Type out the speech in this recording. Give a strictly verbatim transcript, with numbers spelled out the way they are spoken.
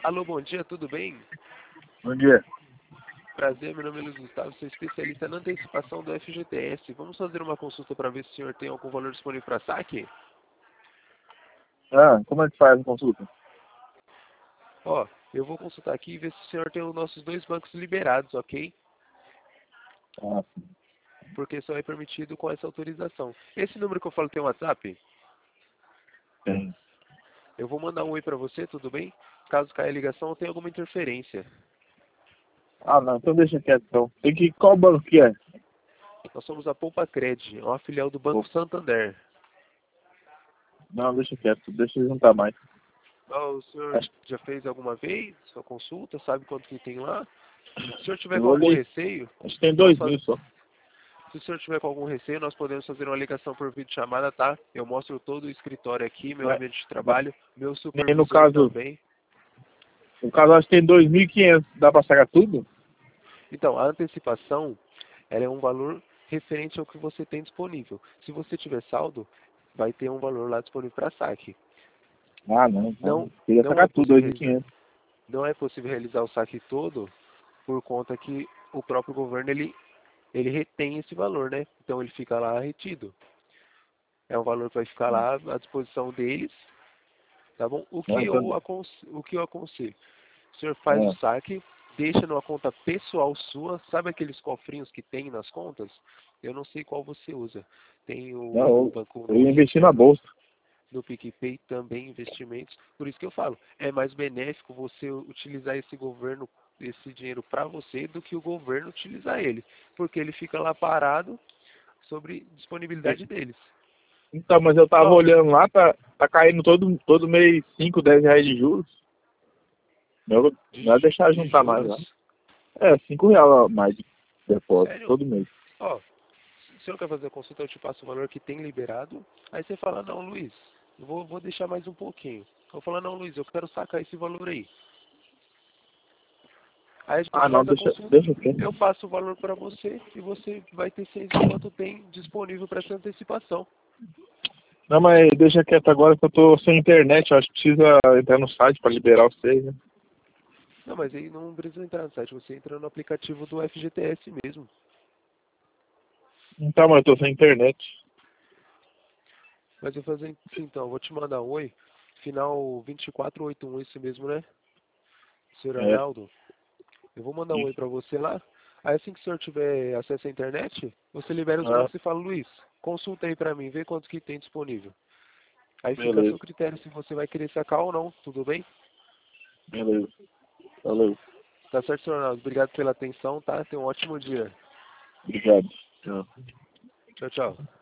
Alô, bom dia, tudo bem? Bom dia. Prazer, meu nome é Luiz Gustavo, sou especialista na antecipação do F G T S. Vamos fazer uma consulta para ver se o senhor tem algum valor disponível para saque? Ah, como é que faz a consulta? Ó, eu vou consultar aqui e ver se o senhor tem os nossos dois bancos liberados, ok? Ah, Porque só é permitido com essa autorização. Esse número que eu falo tem um WhatsApp? tem. Eu vou mandar um oi para você, tudo bem? Caso caia a ligação ou tenha alguma interferência. Ah, não, então deixa quieto então. Tem que... Qual banco que é? Nós somos a Poupa Cred, uma filial do Banco Pô, Santander. não, deixa quieto, deixa eu juntar mais. Ó, o senhor Acho já fez alguma vez sua consulta? Sabe quanto que tem lá? Se o senhor que tiver eu com algum olhei, receio, acho que tem nós dois faz... mil só. se o senhor tiver com algum receio, nós podemos fazer uma ligação por videochamada, tá? Eu mostro todo o escritório aqui, meu Mas, ambiente de mas, trabalho, meu nem no supervisor caso, também. no caso acho que tem dois mil e quinhentos, dá pra sacar tudo? Então, a antecipação, ela é um valor referente ao que você tem disponível. Se você tiver saldo, vai ter um valor lá disponível para saque. Ah, não, então, Não, queria não é sacar tudo, possível dois mil e realizar, quinhentos. não é possível realizar o saque todo por conta que o próprio governo ele ele retém esse valor, né? Então ele fica lá retido. É um valor que vai ficar lá à disposição deles, tá bom? O Ah, que então, eu aconselho, o que eu aconselho? O senhor faz o ah, saque, deixa numa conta pessoal sua, sabe aqueles cofrinhos que tem nas contas? Eu não sei qual você usa. Tem não, o no eu, banco eu no, ia investir na bolsa. no PicPay também investimentos. Por isso que eu falo, é mais benéfico você utilizar esse governo, esse dinheiro para você do que o governo utilizar ele, porque ele fica lá parado sobre disponibilidade deles. Então, mas eu tava Ó, olhando lá, tá, tá caindo todo, todo mês cinco, dez reais de juros. Não, de, não é ju- deixar de juntar mais lá. juros? É, cinco reais a mais de depósito, Sério? todo mês. Ó, se o senhor quer fazer a consulta, eu te passo o valor que tem liberado. Aí você fala, não, Luiz, eu vou, vou deixar mais um pouquinho. Eu vou falar, não, Luiz, eu quero sacar esse valor aí. Aí a Ah, gente não, faz a deixa, consulta, deixa aqui. eu passo o valor para você e você vai ter ciência de quanto tem disponível para essa antecipação. Não, mas deixa quieto agora que eu tô sem internet. Eu acho que precisa entrar no site pra liberar vocês, né? Não, mas aí não precisa entrar no site, você entra no aplicativo do F G T S mesmo. Então, mas eu tô sem internet. Mas eu vou fazer assim, então, eu vou te mandar um oi, final vinte e quatro oitenta e um, esse mesmo, né? senhor É, Arnaldo, eu vou mandar um oi isso. para você lá. Aí assim que o senhor tiver acesso à internet, você libera os Ah, bancos e fala, Luiz, consulta aí para mim, vê quanto que tem disponível. Aí fica a seu beleza, critério se você vai querer sacar ou não, tudo bem? beleza. Valeu. Tá certo, senhor Arnaldo. Obrigado pela atenção, tá? Tenha um ótimo dia. Obrigado. Tchau. Tchau, tchau.